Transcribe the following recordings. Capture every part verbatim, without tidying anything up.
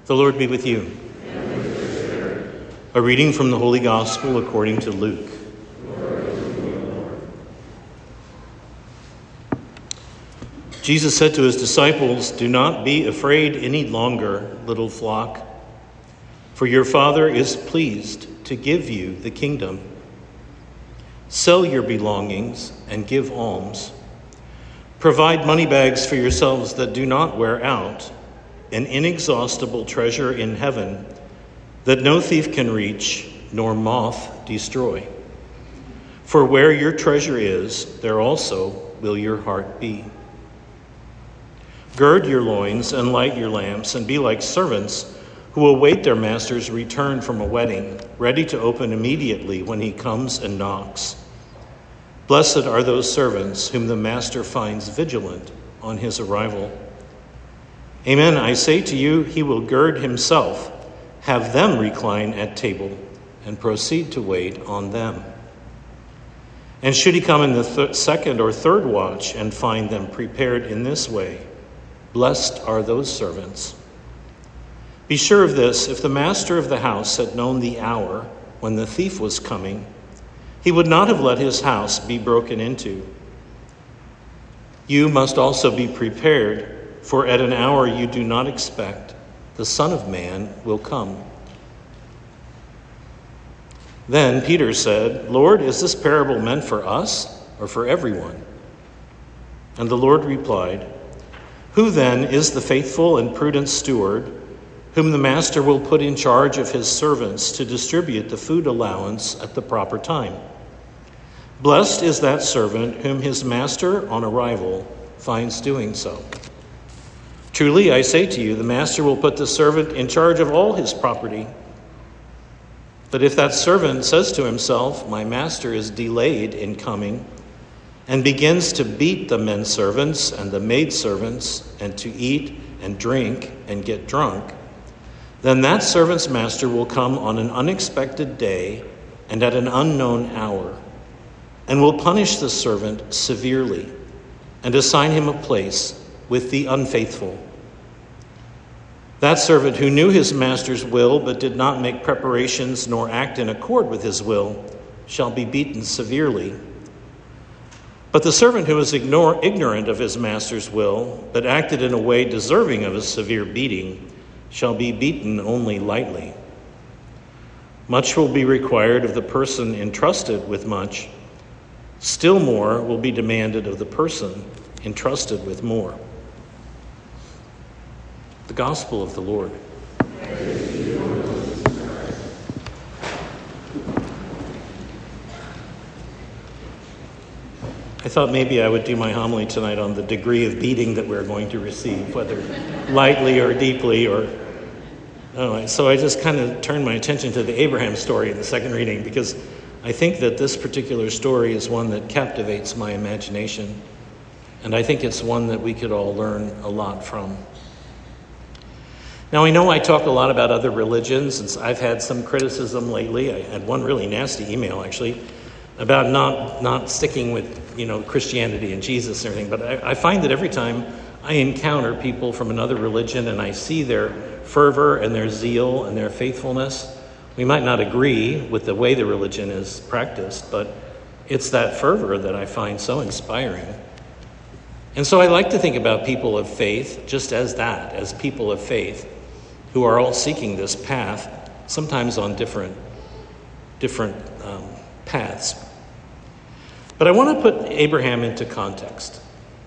The Lord be with you. A reading from the Holy Gospel according to Luke. Jesus said to his disciples, "Do not be afraid any longer, little flock, for your Father is pleased to give you the kingdom. Sell your belongings and give alms. Provide money bags for yourselves that do not wear out, an inexhaustible treasure in heaven that no thief can reach nor moth destroy. For where your treasure is, there also will your heart be. Gird your loins and light your lamps, and be like servants who await their master's return from a wedding, ready to open immediately when he comes and knocks. Blessed are those servants whom the master finds vigilant on his arrival. Amen, I say to you, he will gird himself, have them recline at table, and proceed to wait on them. And should he come in the th- second or third watch and find them prepared in this way, blessed are those servants. Be sure of this, if the master of the house had known the hour when the thief was coming, he would not have let his house be broken into. You must also be prepared, for at an hour you do not expect, the Son of Man will come." Then Peter said, "Lord, is this parable meant for us or for everyone?" And the Lord replied, "Who then is the faithful and prudent steward, whom the master will put in charge of his servants to distribute the food allowance at the proper time? Blessed is that servant whom his master on arrival finds doing so. Truly, I say to you, the master will put the servant in charge of all his property. But if that servant says to himself, 'My master is delayed in coming,' and begins to beat the men servants and the maid servants, and to eat and drink and get drunk, then that servant's master will come on an unexpected day and at an unknown hour, and will punish the servant severely and assign him a place with the unfaithful. That servant who knew his master's will but did not make preparations nor act in accord with his will shall be beaten severely. But the servant who was ignore, ignorant of his master's will but acted in a way deserving of a severe beating shall be beaten only lightly. Much will be required of the person entrusted with much. Still more will be demanded of the person entrusted with more." The Gospel of the Lord. I thought maybe I would do my homily tonight on the degree of beating that we're going to receive, whether lightly or deeply or... Oh, so I just kind of turned my attention to the Abraham story in the second reading, because I think that this particular story is one that captivates my imagination, and I think it's one that we could all learn a lot from. Now, I know I talk a lot about other religions, and I've had some criticism lately. I had one really nasty email, actually, about not not sticking with, you know, Christianity and Jesus and everything. But I, I find that every time I encounter people from another religion and I see their fervor and their zeal and their faithfulness, we might not agree with the way the religion is practiced, but it's that fervor that I find so inspiring. And so I like to think about people of faith just as that, as people of faith who are all seeking this path, sometimes on different, different um, paths. But I want to put Abraham into context.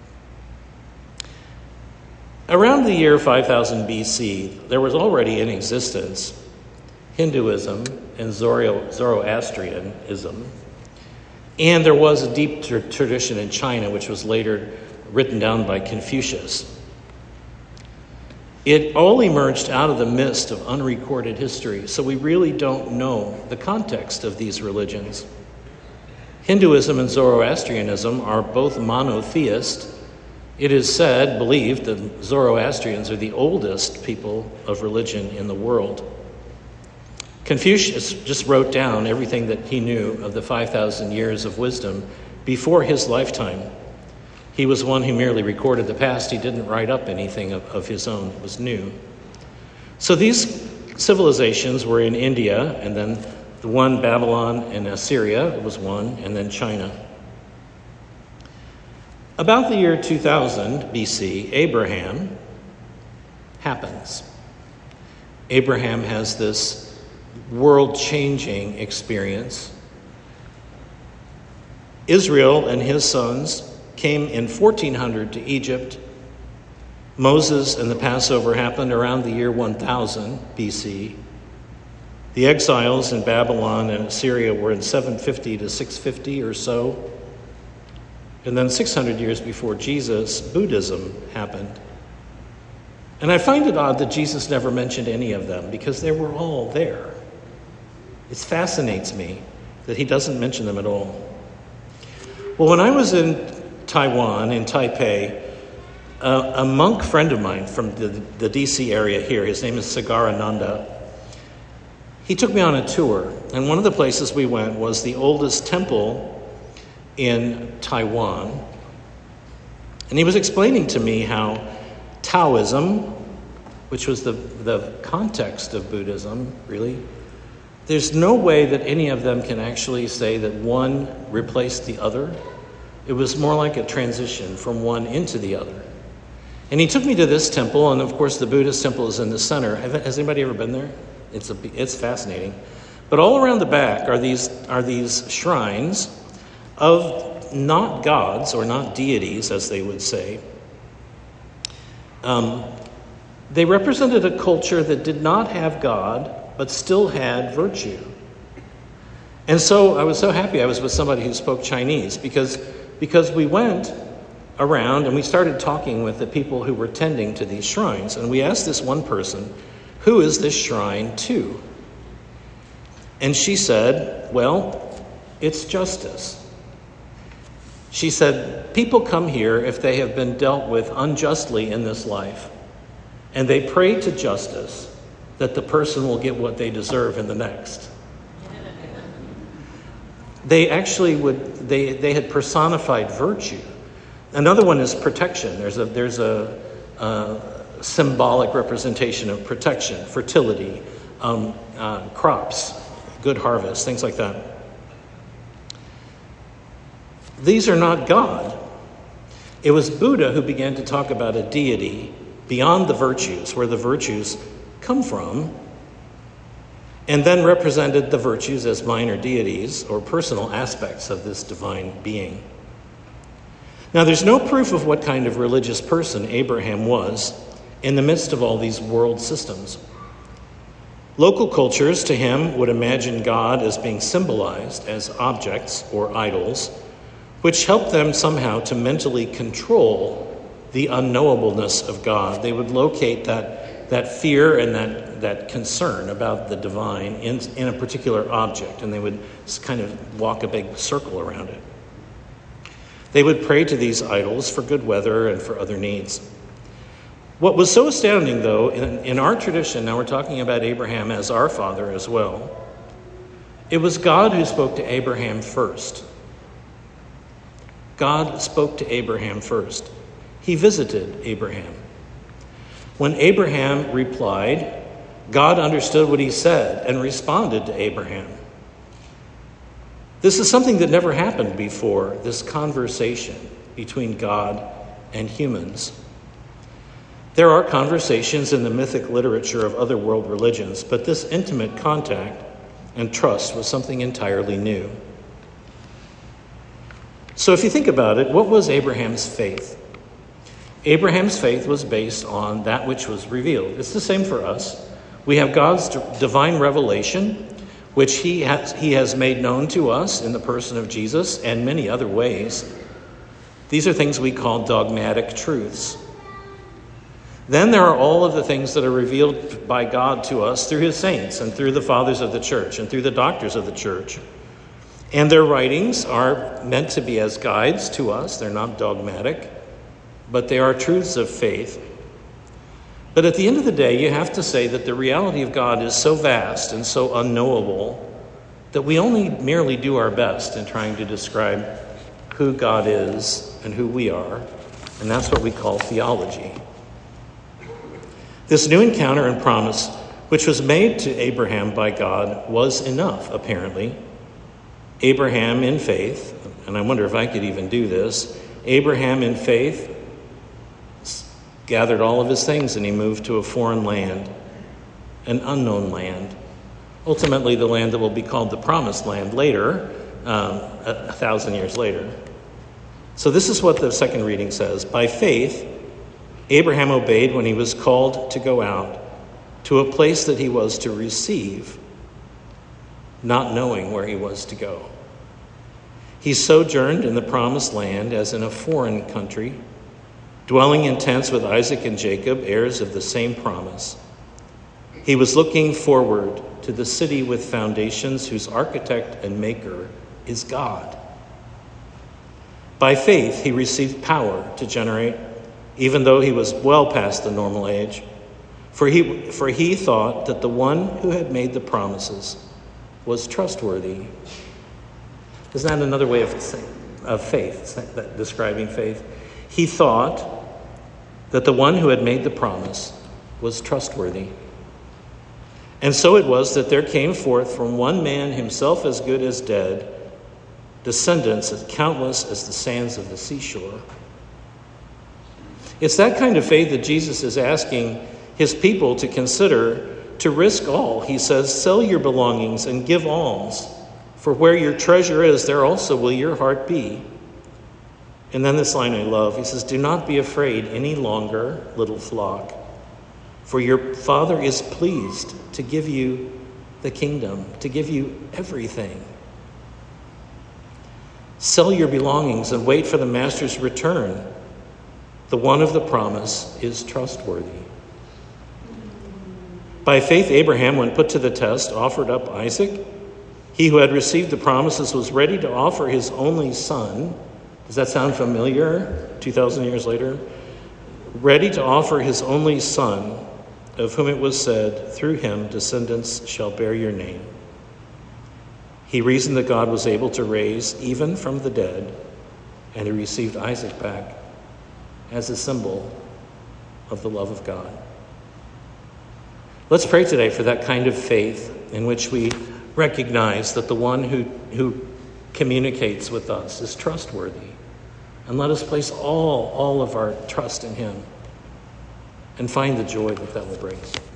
Around the year five thousand B C, there was already in existence Hinduism and Zoroastrianism, and there was a deep tr- tradition in China, which was later written down by Confucius. It all emerged out of the mist of unrecorded history, so we really don't know the context of these religions. Hinduism and Zoroastrianism are both monotheist. It is said, believed, that Zoroastrians are the oldest people of religion in the world. Confucius just wrote down everything that he knew of the five thousand years of wisdom before his lifetime. He was one who merely recorded the past. He didn't write up anything of, of his own. It was new. So these civilizations were in India, and then the one, Babylon and Assyria, was one, and then China. About the year two thousand B C, Abraham happens. Abraham has this world-changing experience. Israel and his sons came in fourteen hundred to Egypt. Moses and the Passover happened around the year one thousand B C. The exiles in Babylon and Assyria were in seven fifty to six fifty or so. And then six hundred years before Jesus, Buddhism happened. And I find it odd that Jesus never mentioned any of them because they were all there. It fascinates me that he doesn't mention them at all. Well, when I was in Taiwan, in Taipei, uh, a monk friend of mine from the, the D C area here, his name is Sagarananda, he took me on a tour. And one of the places we went was the oldest temple in Taiwan. And he was explaining to me how Taoism, which was the, the context of Buddhism, really, there's no way that any of them can actually say that one replaced the other. It was more like a transition from one into the other. And he took me to this temple, and of course the Buddhist temple is in the center. Has anybody ever been there? It's a, it's fascinating. But all around the back are these are these shrines of not gods or not deities, as they would say. Um, they represented a culture that did not have God, but still had virtue. And so I was so happy I was with somebody who spoke Chinese because, because we went around and we started talking with the people who were tending to these shrines. And we asked this one person, who is this shrine to? And she said, well, it's justice. She said, people come here if they have been dealt with unjustly in this life, and they pray to justice that the person will get what they deserve in the next. They actually would, they, they had personified virtue. Another one is protection. There's a, there's a, a symbolic representation of protection, fertility, um, uh, crops, good harvest, things like that. These are not God. It was Buddha who began to talk about a deity beyond the virtues, where the virtues come from, and then represented the virtues as minor deities or personal aspects of this divine being. Now, there's no proof of what kind of religious person Abraham was in the midst of all these world systems. Local cultures to him would imagine God as being symbolized as objects or idols, which helped them somehow to mentally control the unknowableness of God. They would locate that, that fear and that, that concern about the divine in, in a particular object, and they would kind of walk a big circle around it. They would pray to these idols for good weather and for other needs. What was so astounding, though, in, in our tradition, now we're talking about Abraham as our father as well, it was God who spoke to Abraham first. God spoke to Abraham first. He visited Abraham. When Abraham replied, God understood what he said and responded to Abraham. This is something that never happened before, this conversation between God and humans. There are conversations in the mythic literature of other world religions, but this intimate contact and trust was something entirely new. So if you think about it, what was Abraham's faith? Abraham's faith was based on that which was revealed. It's the same for us. We have God's divine revelation, which he has, he has made known to us in the person of Jesus and many other ways. These are things we call dogmatic truths. Then there are all of the things that are revealed by God to us through his saints and through the fathers of the church and through the doctors of the church. And their writings are meant to be as guides to us. They're not dogmatic, but they are truths of faith. But at the end of the day, you have to say that the reality of God is so vast and so unknowable that we only merely do our best in trying to describe who God is and who we are. And that's what we call theology. This new encounter and promise, which was made to Abraham by God, was enough, apparently. Abraham in faith, and I wonder if I could even do this, Abraham in faith gathered all of his things and he moved to a foreign land, an unknown land, ultimately the land that will be called the Promised Land later, um, a, a thousand years later. So this is what the second reading says. By faith, Abraham obeyed when he was called to go out to a place that he was to receive, not knowing where he was to go. He sojourned in the Promised Land as in a foreign country, dwelling in tents with Isaac and Jacob, heirs of the same promise. He was looking forward to the city with foundations, whose architect and maker is God. By faith, he received power to generate, even though he was well past the normal age, for he, for he thought that the one who had made the promises was trustworthy. Isn't that another way of, of faith, describing faith? He thought that the one who had made the promise was trustworthy. And so it was that there came forth from one man, himself as good as dead, descendants as countless as the sands of the seashore. It's that kind of faith that Jesus is asking his people to consider, to risk all. He says, sell your belongings and give alms, for where your treasure is, there also will your heart be. And then this line I love. He says, do not be afraid any longer, little flock, for your Father is pleased to give you the kingdom, to give you everything. Sell your belongings and wait for the master's return. The one of the promise is trustworthy. By faith, Abraham, when put to the test, offered up Isaac. He who had received the promises was ready to offer his only son. Does that sound familiar? two thousand years later? Ready to offer his only son, of whom it was said, through him descendants shall bear your name. He reasoned that God was able to raise even from the dead, and he received Isaac back as a symbol of the love of God. Let's pray today for that kind of faith in which we recognize that the one who, who communicates with us is trustworthy. And let us place all, all of our trust in him and find the joy that that will bring.